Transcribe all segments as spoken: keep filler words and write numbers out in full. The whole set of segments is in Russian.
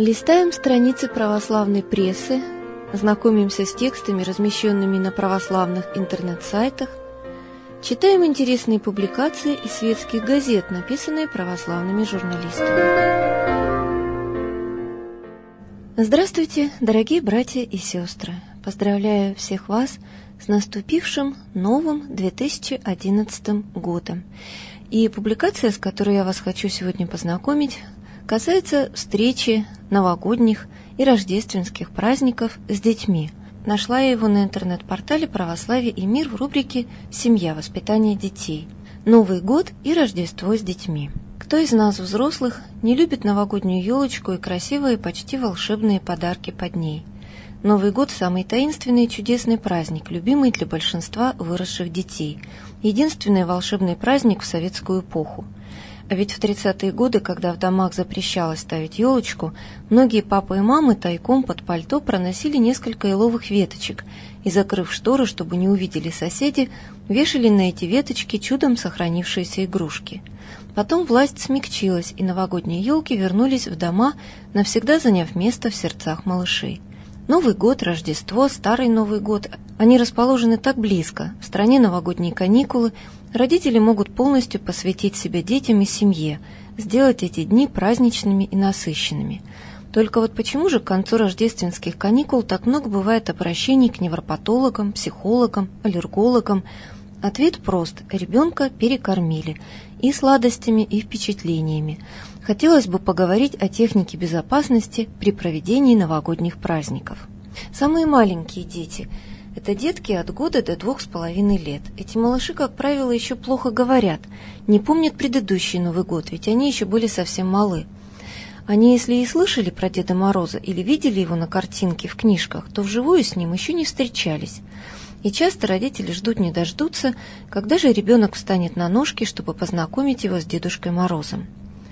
Листаем страницы православной прессы, знакомимся с текстами, размещенными на православных интернет-сайтах, читаем интересные публикации из светских газет, написанные православными журналистами. Здравствуйте, дорогие братья и сестры! Поздравляю всех вас с наступившим новым две тысячи одиннадцатым годом. И публикация, с которой я вас хочу сегодня познакомить, касается встречи новогодних и рождественских праздников с детьми. Нашла я его на интернет-портале «Православие и мир» в рубрике «Семья. Воспитание детей». Новый год и Рождество с детьми. Кто из нас, взрослых, не любит новогоднюю елочку и красивые, почти волшебные подарки под ней? Новый год – самый таинственный и чудесный праздник, любимый для большинства выросших детей. Единственный волшебный праздник в советскую эпоху. А ведь в тридцатые годы, когда в домах запрещалось ставить елочку, многие папы и мамы тайком под пальто проносили несколько еловых веточек и, закрыв шторы, чтобы не увидели соседи, вешали на эти веточки чудом сохранившиеся игрушки. Потом власть смягчилась, и новогодние елки вернулись в дома, навсегда заняв место в сердцах малышей. Новый год, Рождество, Старый Новый год – они расположены так близко. В стране новогодние каникулы, родители могут полностью посвятить себя детям и семье, сделать эти дни праздничными и насыщенными. Только вот почему же к концу рождественских каникул так много бывает обращений к невропатологам, психологам, аллергологам? Ответ прост – ребенка перекормили и сладостями, и впечатлениями. Хотелось бы поговорить о технике безопасности при проведении новогодних праздников. Самые маленькие дети – это детки от года до двух с половиной лет. Эти малыши, как правило, еще плохо говорят, не помнят предыдущий Новый год, ведь они еще были совсем малы. Они, если и слышали про Деда Мороза или видели его на картинке в книжках, то вживую с ним еще не встречались. И часто родители ждут не дождутся, когда же ребенок встанет на ножки, чтобы познакомить его с Дедушкой Морозом.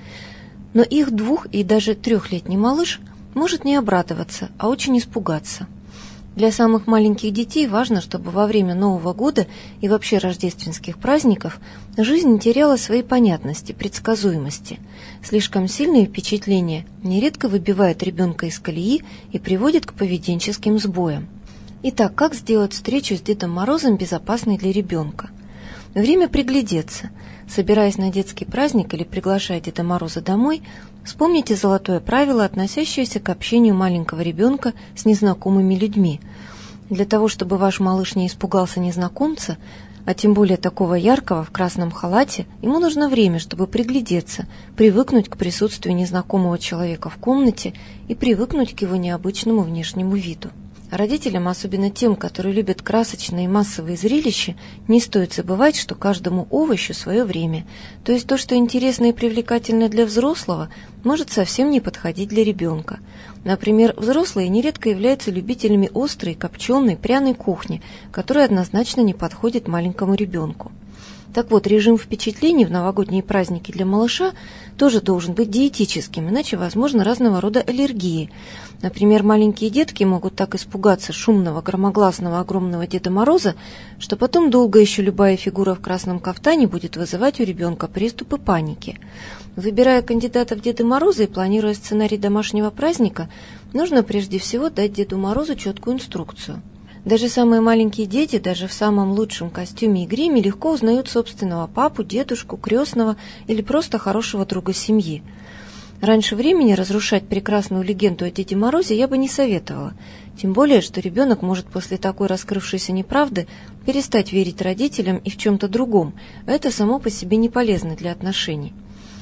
Но их двух- и даже трехлетний малыш может не обрадоваться, а очень испугаться. Для самых маленьких детей важно, чтобы во время Нового года и вообще рождественских праздников жизнь не теряла своей понятности, предсказуемости. Слишком сильные впечатления нередко выбивают ребенка из колеи и приводят к поведенческим сбоям. Итак, как сделать встречу с Дедом Морозом безопасной для ребенка? Время приглядеться. Собираясь на детский праздник или приглашая Деда Мороза домой, вспомните золотое правило, относящееся к общению маленького ребенка с незнакомыми людьми. Для того, чтобы ваш малыш не испугался незнакомца, а тем более такого яркого в красном халате, ему нужно время, чтобы приглядеться, привыкнуть к присутствию незнакомого человека в комнате и привыкнуть к его необычному внешнему виду. Родителям, особенно тем, которые любят красочные и массовые зрелища, не стоит забывать, что каждому овощу свое время. То есть то, что интересно и привлекательно для взрослого, может совсем не подходить для ребенка. Например, взрослые нередко являются любителями острой, копченой, пряной кухни, которая однозначно не подходит маленькому ребенку. Так вот, режим впечатлений в новогодние праздники для малыша тоже должен быть диетическим, иначе возможны разного рода аллергии. Например, маленькие детки могут так испугаться шумного, громогласного, огромного Деда Мороза, что потом долго еще любая фигура в красном кафтане будет вызывать у ребенка приступы паники. Выбирая кандидата в Деды Мороза и планируя сценарий домашнего праздника, нужно прежде всего дать Деду Морозу четкую инструкцию. Даже самые маленькие дети, даже в самом лучшем костюме и гриме, легко узнают собственного папу, дедушку, крестного или просто хорошего друга семьи. Раньше времени разрушать прекрасную легенду о Деде Морозе я бы не советовала, тем более, что ребенок может после такой раскрывшейся неправды перестать верить родителям и в чем-то другом, а это само по себе не полезно для отношений.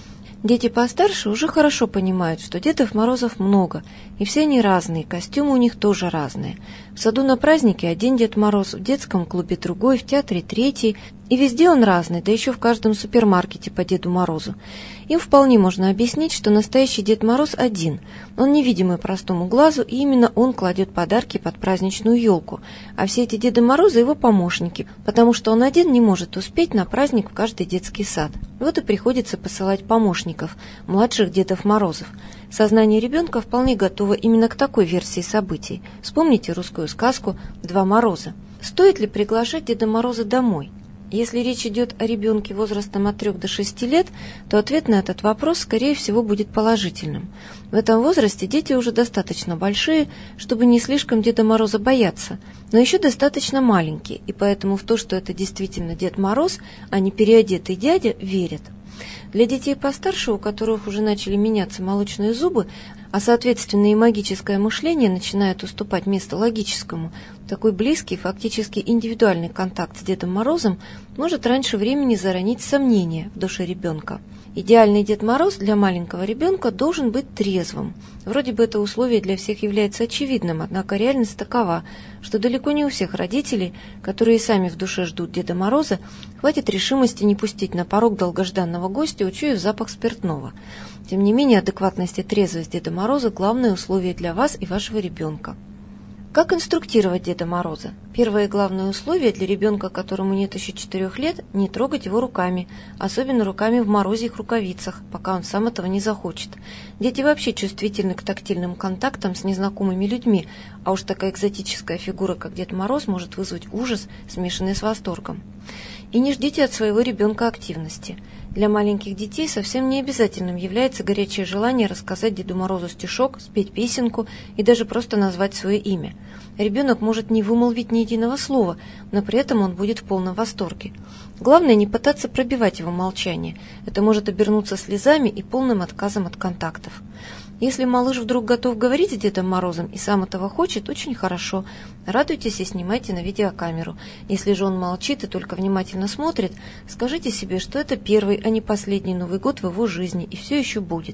Дети постарше уже хорошо понимают, что Дедов Морозов много, и все они разные, костюмы у них тоже разные. В саду на празднике один Дед Мороз, в детском клубе другой, в театре третий, и везде он разный, да еще в каждом супермаркете по Деду Морозу. Им вполне можно объяснить, что настоящий Дед Мороз один, он невидимый простому глазу, и именно он кладет подарки под праздничную елку, а все эти Деды Морозы его помощники, потому что он один не может успеть на праздник в каждый детский сад. Вот и приходится посылать помощников, младших Дедов Морозов. Сознание ребенка вполне готово именно к такой версии событий. Вспомните русскую сказку «Два Мороза». Стоит ли приглашать Деда Мороза домой? Если речь идет о ребенке возрастом от трёх до шести лет, то ответ на этот вопрос, скорее всего, будет положительным. В этом возрасте дети уже достаточно большие, чтобы не слишком Деда Мороза бояться, но еще достаточно маленькие, и поэтому в то, что это действительно Дед Мороз, а не переодетый дядя, верят. Для детей постарше, у которых уже начали меняться молочные зубы, а соответственно и магическое мышление начинает уступать место логическому, такой близкий, фактически индивидуальный контакт с Дедом Морозом может раньше времени заронить сомнения в душе ребенка. Идеальный Дед Мороз для маленького ребенка должен быть трезвым. Вроде бы это условие для всех является очевидным, однако реальность такова, что далеко не у всех родителей, которые сами в душе ждут Деда Мороза, хватит решимости не пустить на порог долгожданного гостя, учуяв запах спиртного. Тем не менее, адекватность и трезвость Деда Мороза – главное условие для вас и вашего ребенка. Как инструктировать Деда Мороза? Первое и главное условие для ребенка, которому нет еще четырех лет, не трогать его руками, особенно руками в морозе и рукавицах, пока он сам этого не захочет. Дети вообще чувствительны к тактильным контактам с незнакомыми людьми, а уж такая экзотическая фигура, как Дед Мороз, может вызвать ужас, смешанный с восторгом. И не ждите от своего ребенка активности. Для маленьких детей совсем не обязательным является горячее желание рассказать Деду Морозу стишок, спеть песенку и даже просто назвать свое имя. Ребенок может не вымолвить ни единого слова, но при этом он будет в полном восторге. Главное не пытаться пробивать его молчание. Это может обернуться слезами и полным отказом от контактов. Если малыш вдруг готов говорить с Дедом Морозом и сам этого хочет, очень хорошо. Радуйтесь и снимайте на видеокамеру. Если же он молчит и только внимательно смотрит, скажите себе, что это первый, а не последний Новый год в его жизни, и все еще будет.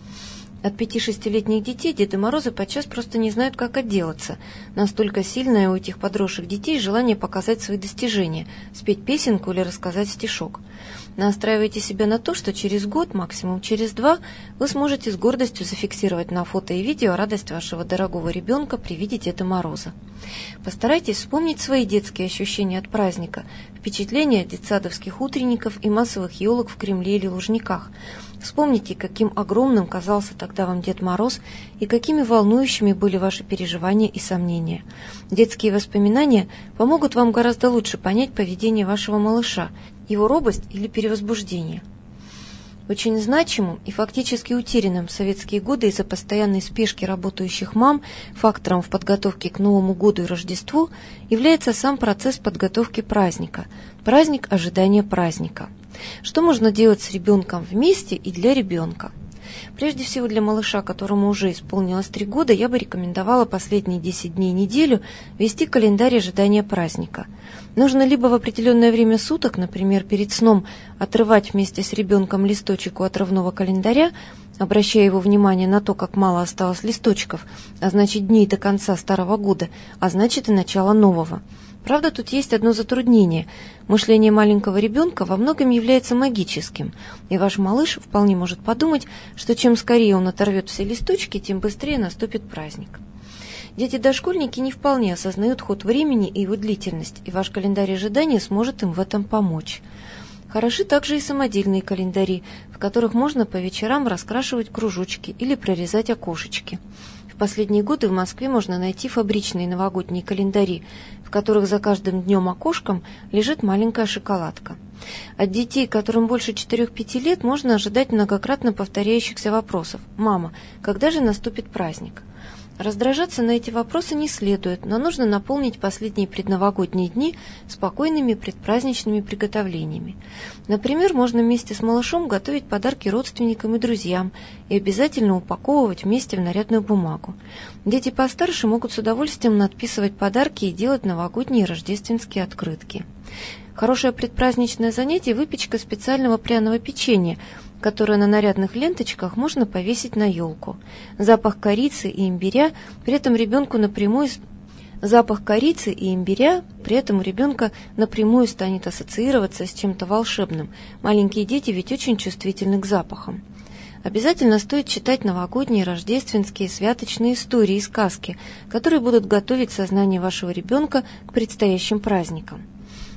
От пяти-шестилетних детей Деды Морозы подчас просто не знают, как отделаться. Настолько сильное у этих подросших детей желание показать свои достижения, спеть песенку или рассказать стишок. Настраивайте себя на то, что через год, максимум через два, вы сможете с гордостью зафиксировать на фото и видео радость вашего дорогого ребенка при виде Деда Мороза. Постарайтесь вспомнить свои детские ощущения от праздника, впечатления от детсадовских утренников и массовых елок в Кремле или Лужниках. Вспомните, каким огромным казался тогда вам Дед Мороз и какими волнующими были ваши переживания и сомнения. Детские воспоминания помогут вам гораздо лучше понять поведение вашего малыша, его робость или перевозбуждение. Очень значимым и фактически утерянным в советские годы из-за постоянной спешки работающих мам фактором в подготовке к Новому году и Рождеству является сам процесс подготовки праздника, праздник ожидания праздника. Что можно делать с ребенком вместе и для ребенка? Прежде всего для малыша, которому уже исполнилось три года, я бы рекомендовала последние десять дней недели вести календарь ожидания праздника. Нужно либо в определенное время суток, например, перед сном, отрывать вместе с ребенком листочек у отрывного календаря, обращая его внимание на то, как мало осталось листочков, а значит дней до конца старого года, а значит и начала нового. Правда, тут есть одно затруднение. Мышление маленького ребенка во многом является магическим, и ваш малыш вполне может подумать, что чем скорее он оторвет все листочки, тем быстрее наступит праздник. Дети-дошкольники не вполне осознают ход времени и его длительность, и ваш календарь ожидания сможет им в этом помочь. Хороши также и самодельные календари, в которых можно по вечерам раскрашивать кружочки или прорезать окошечки. В последние годы в Москве можно найти фабричные новогодние календари, в которых за каждым днем-окошком лежит маленькая шоколадка. От детей, которым больше четырех-пяти лет, можно ожидать многократно повторяющихся вопросов: «Мама, когда же наступит праздник?». Раздражаться на эти вопросы не следует, но нужно наполнить последние предновогодние дни спокойными предпраздничными приготовлениями. Например, можно вместе с малышом готовить подарки родственникам и друзьям и обязательно упаковывать вместе в нарядную бумагу. Дети постарше могут с удовольствием надписывать подарки и делать новогодние и рождественские открытки. Хорошее предпраздничное занятие – выпечка специального пряного печенья, которое на нарядных ленточках можно повесить на елку. Запах корицы и имбиря при этом ребенку напрямую запах корицы и имбиря при этом у ребенка напрямую станет ассоциироваться с чем-то волшебным. Маленькие дети ведь очень чувствительны к запахам. Обязательно стоит читать новогодние, рождественские, святочные истории и сказки, которые будут готовить сознание вашего ребенка к предстоящим праздникам.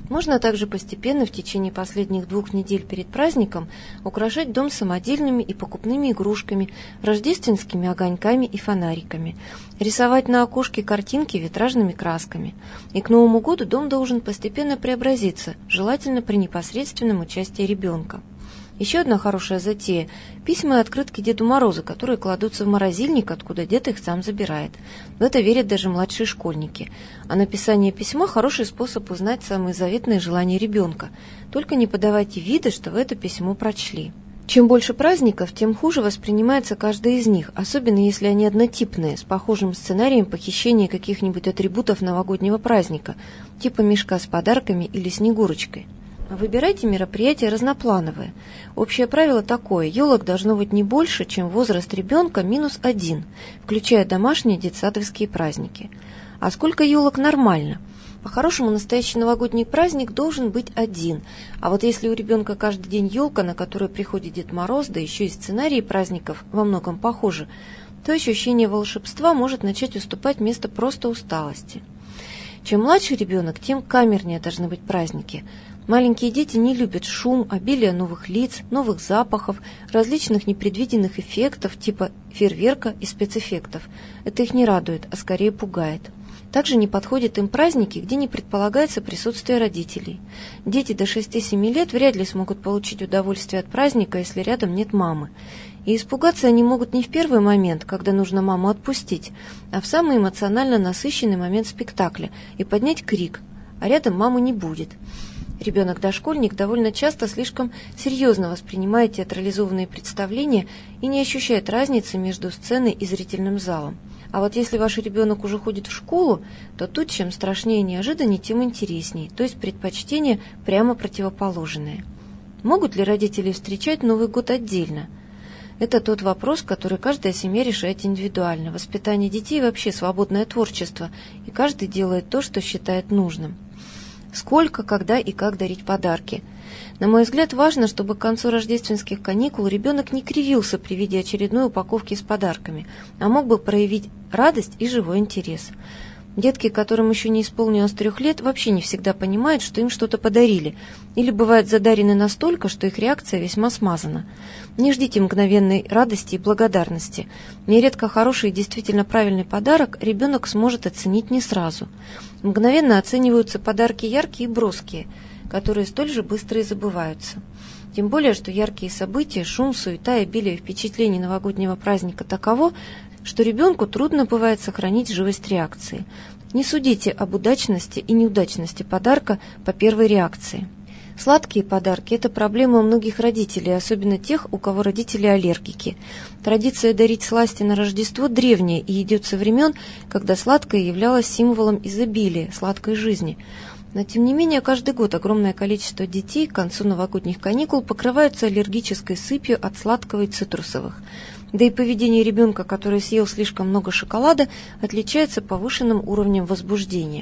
Можно также постепенно в течение последних двух недель перед праздником украшать дом самодельными и покупными игрушками, рождественскими огоньками и фонариками, рисовать на окошке картинки витражными красками. И к Новому году дом должен постепенно преобразиться, желательно при непосредственном участии ребенка. Еще одна хорошая затея – письма и открытки Деду Морозу, которые кладутся в морозильник, откуда дед их сам забирает. В это верят даже младшие школьники. А написание письма – хороший способ узнать самые заветные желания ребенка. Только не подавайте вида, что вы это письмо прочли. Чем больше праздников, тем хуже воспринимается каждый из них, особенно если они однотипные, с похожим сценарием похищения каких-нибудь атрибутов новогоднего праздника, типа мешка с подарками или Снегурочкой. Выбирайте мероприятия разноплановые. Общее правило такое: елок должно быть не больше, чем возраст ребенка минус один, включая домашние детсадовские праздники. А сколько елок нормально? По-хорошему, настоящий новогодний праздник должен быть один. А вот если у ребенка каждый день елка, на которую приходит Дед Мороз, да еще и сценарии праздников во многом похожи, то ощущение волшебства может начать уступать место просто усталости. Чем младше ребенок, тем камернее должны быть праздники. Маленькие дети не любят шум, обилие новых лиц, новых запахов, различных непредвиденных эффектов типа фейерверка и спецэффектов. Это их не радует, а скорее пугает. Также не подходят им праздники, где не предполагается присутствие родителей. Дети до шести-семи лет вряд ли смогут получить удовольствие от праздника, если рядом нет мамы. И испугаться они могут не в первый момент, когда нужно маму отпустить, а в самый эмоционально насыщенный момент спектакля и поднять крик, а рядом мамы не будет. Ребенок-дошкольник довольно часто слишком серьезно воспринимает театрализованные представления и не ощущает разницы между сценой и зрительным залом. А вот если ваш ребенок уже ходит в школу, то тут чем страшнее и неожиданнее, тем интереснее, то есть предпочтение прямо противоположное. Могут ли родители встречать Новый год отдельно? Это тот вопрос, который каждая семья решает индивидуально. Воспитание детей вообще свободное творчество, и каждый делает то, что считает нужным. Сколько, когда и как дарить подарки. На мой взгляд, важно, чтобы к концу рождественских каникул ребенок не кривился при виде очередной упаковки с подарками, а мог бы проявить радость и живой интерес. Детки, которым еще не исполнилось трех лет, вообще не всегда понимают, что им что-то подарили, или бывают задарены настолько, что их реакция весьма смазана. Не ждите мгновенной радости и благодарности. Нередко хороший и действительно правильный подарок ребенок сможет оценить не сразу. Мгновенно оцениваются подарки яркие и броские, которые столь же быстро и забываются. Тем более, что яркие события, шум, суета и обилие впечатлений новогоднего праздника таково, что ребенку трудно бывает сохранить живость реакции. Не судите об удачности и неудачности подарка по первой реакции. Сладкие подарки – это проблема у многих родителей, особенно тех, у кого родители аллергики. Традиция дарить сласти на Рождество древняя и идет со времен, когда сладкое являлось символом изобилия, сладкой жизни. Но, тем не менее, каждый год огромное количество детей к концу новогодних каникул покрываются аллергической сыпью от сладкого и цитрусовых. Да и поведение ребенка, который съел слишком много шоколада, отличается повышенным уровнем возбуждения.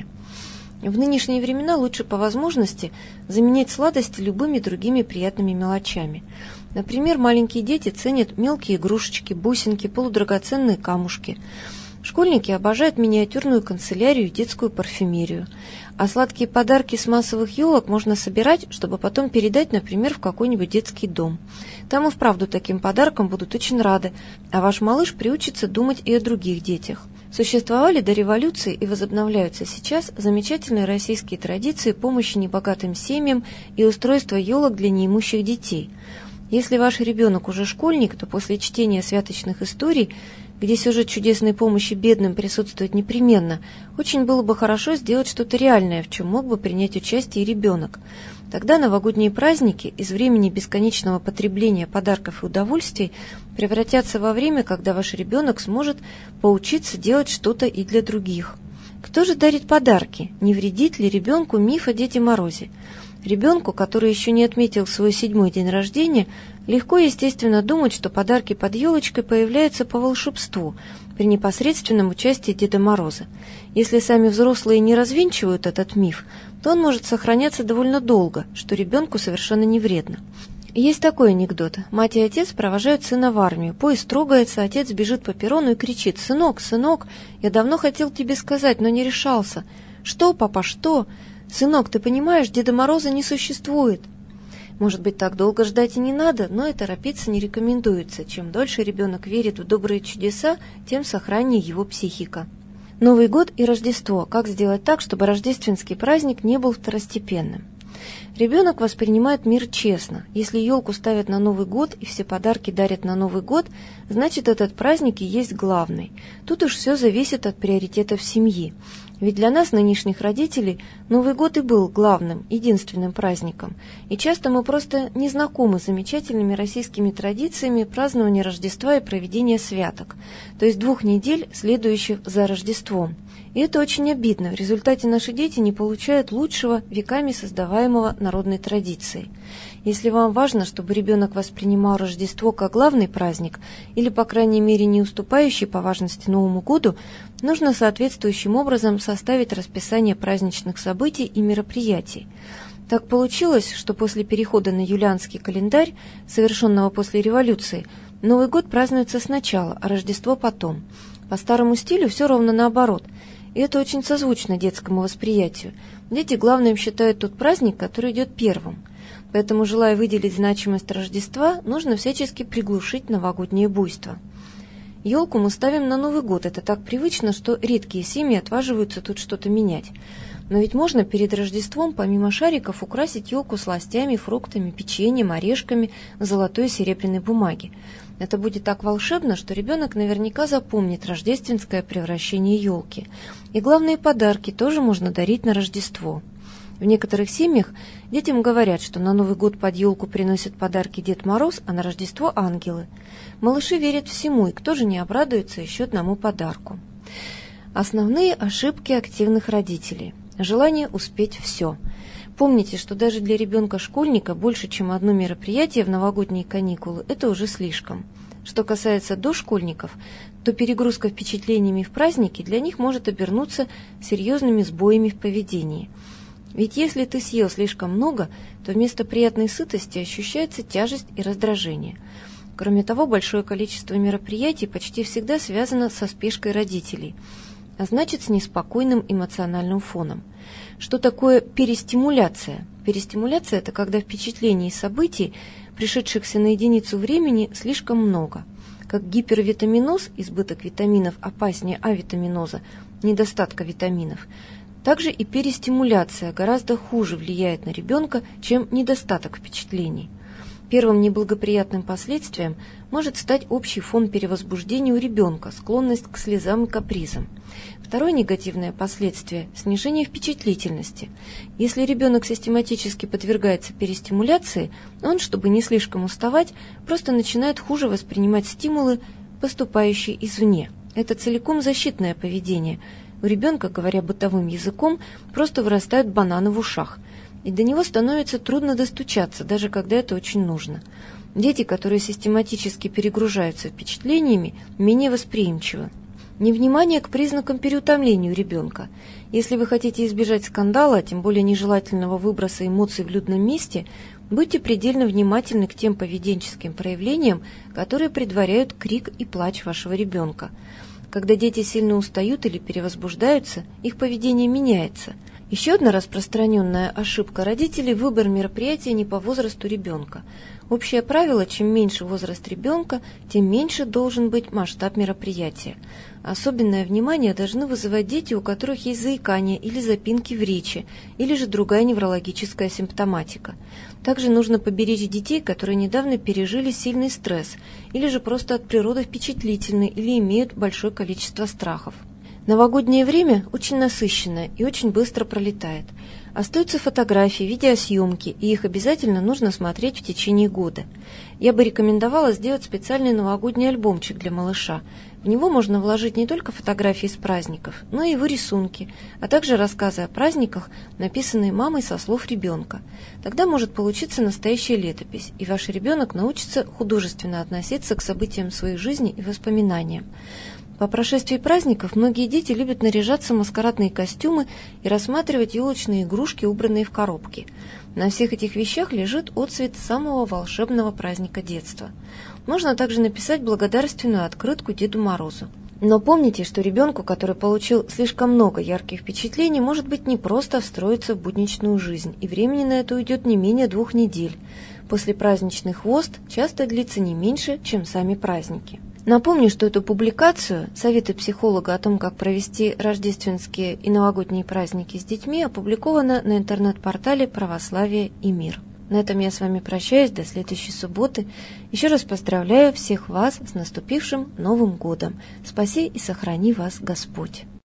В нынешние времена лучше по возможности заменять сладости любыми другими приятными мелочами. Например, маленькие дети ценят мелкие игрушечки, бусинки, полудрагоценные камушки. Школьники обожают миниатюрную канцелярию и детскую парфюмерию. А сладкие подарки с массовых елок можно собирать, чтобы потом передать, например, в какой-нибудь детский дом. Там и вправду таким подаркам будут очень рады, а ваш малыш приучится думать и о других детях. Существовали до революции и возобновляются сейчас замечательные российские традиции помощи небогатым семьям и устройства елок для неимущих детей. Если ваш ребенок уже школьник, то после чтения святочных историй, где сюжет чудесной помощи бедным присутствует непременно, очень было бы хорошо сделать что-то реальное, в чем мог бы принять участие и ребенок. Тогда новогодние праздники из времени бесконечного потребления подарков и удовольствий превратятся во время, когда ваш ребенок сможет поучиться делать что-то и для других. Кто же дарит подарки? Не вредит ли ребенку миф о Деде Морозе? Ребенку, который еще не отметил свой седьмой день рождения, легко и естественно думать, что подарки под елочкой появляются по волшебству, при непосредственном участии Деда Мороза. Если сами взрослые не развенчивают этот миф, то он может сохраняться довольно долго, что ребенку совершенно не вредно. Есть такой анекдот. Мать и отец провожают сына в армию. Поезд трогается, отец бежит по перрону и кричит: «Сынок, сынок, я давно хотел тебе сказать, но не решался». «Что, папа, что?» «Сынок, ты понимаешь, Деда Мороза не существует». Может быть, так долго ждать и не надо, но и торопиться не рекомендуется. Чем дольше ребенок верит в добрые чудеса, тем сохраннее его психика. Новый год и Рождество. Как сделать так, чтобы рождественский праздник не был второстепенным? Ребенок воспринимает мир честно. Если елку ставят на Новый год и все подарки дарят на Новый год, значит, этот праздник и есть главный. Тут уж все зависит от приоритетов семьи. Ведь для нас, нынешних родителей, Новый год и был главным, единственным праздником. И часто мы просто не знакомы с замечательными российскими традициями празднования Рождества и проведения святок, то есть двух недель, следующих за Рождеством. И это очень обидно. В результате наши дети не получают лучшего, веками создаваемого народной традицией. Если вам важно, чтобы ребенок воспринимал Рождество как главный праздник, или, по крайней мере, не уступающий по важности Новому году, нужно соответствующим образом составить расписание праздничных событий и мероприятий. Так получилось, что после перехода на юлианский календарь, совершенного после революции, Новый год празднуется сначала, а Рождество потом. По старому стилю все ровно наоборот. И это очень созвучно детскому восприятию. Дети главным считают тот праздник, который идет первым. Поэтому, желая выделить значимость Рождества, нужно всячески приглушить новогоднее буйство. Елку мы ставим на Новый год. Это так привычно, что редкие семьи отваживаются тут что-то менять. Но ведь можно перед Рождеством, помимо шариков, украсить елку сластями, фруктами, печеньем, орешками в золотой и серебряной бумаге. Это будет так волшебно, что ребенок наверняка запомнит рождественское превращение елки. И главные подарки тоже можно дарить на Рождество. В некоторых семьях детям говорят, что на Новый год под елку приносят подарки Дед Мороз, а на Рождество ангелы. Малыши верят всему, и кто же не обрадуется еще одному подарку? Основные ошибки активных родителей. Желание успеть все. Помните, что даже для ребенка-школьника больше, чем одно мероприятие в новогодние каникулы, это уже слишком. Что касается дошкольников, то перегрузка впечатлениями в праздники для них может обернуться серьезными сбоями в поведении. Ведь если ты съел слишком много, то вместо приятной сытости ощущается тяжесть и раздражение. Кроме того, большое количество мероприятий почти всегда связано со спешкой родителей, а значит, с неспокойным эмоциональным фоном. Что такое перестимуляция? Перестимуляция – это когда впечатлений и событий, пришедшихся на единицу времени, слишком много. Как гипервитаминоз, избыток витаминов опаснее авитаминоза, недостатка витаминов, также и перестимуляция гораздо хуже влияет на ребенка, чем недостаток впечатлений. Первым неблагоприятным последствием может стать общий фон перевозбуждения у ребенка, склонность к слезам и капризам. Второе негативное последствие – снижение впечатлительности. Если ребенок систематически подвергается перестимуляции, он, чтобы не слишком уставать, просто начинает хуже воспринимать стимулы, поступающие извне. Это целиком защитное поведение. У ребенка, говоря бытовым языком, просто вырастают бананы в ушах. И до него становится трудно достучаться, даже когда это очень нужно. Дети, которые систематически перегружаются впечатлениями, менее восприимчивы. Невнимание к признакам переутомления у ребенка. Если вы хотите избежать скандала, тем более нежелательного выброса эмоций в людном месте, будьте предельно внимательны к тем поведенческим проявлениям, которые предваряют крик и плач вашего ребенка. Когда дети сильно устают или перевозбуждаются, их поведение меняется. Еще одна распространенная ошибка родителей – выбор мероприятия не по возрасту ребенка. Общее правило – чем меньше возраст ребенка, тем меньше должен быть масштаб мероприятия. Особенное внимание должны вызывать дети, у которых есть заикание или запинки в речи, или же другая неврологическая симптоматика. Также нужно поберечь детей, которые недавно пережили сильный стресс, или же просто от природы впечатлительны или имеют большое количество страхов. Новогоднее время очень насыщенное и очень быстро пролетает. Остаются фотографии, видеосъемки, и их обязательно нужно смотреть в течение года. Я бы рекомендовала сделать специальный новогодний альбомчик для малыша. В него можно вложить не только фотографии с праздников, но и его рисунки, а также рассказы о праздниках, написанные мамой со слов ребенка. Тогда может получиться настоящая летопись, и ваш ребенок научится художественно относиться к событиям своей жизни и воспоминаниям. По прошествии праздников многие дети любят наряжаться в маскарадные костюмы и рассматривать елочные игрушки, убранные в коробки. На всех этих вещах лежит отцвет самого волшебного праздника детства. Можно также написать благодарственную открытку Деду Морозу. Но помните, что ребенку, который получил слишком много ярких впечатлений, может быть не просто встроиться в будничную жизнь, и времени на это уйдет не менее двух недель. Послепраздничный хвост часто длится не меньше, чем сами праздники. Напомню, что эту публикацию «Советы психолога о том, как провести рождественские и новогодние праздники с детьми» опубликована на интернет-портале «Православие и мир». На этом я с вами прощаюсь до следующей субботы. Еще раз поздравляю всех вас с наступившим Новым годом. Спаси и сохрани вас Господь.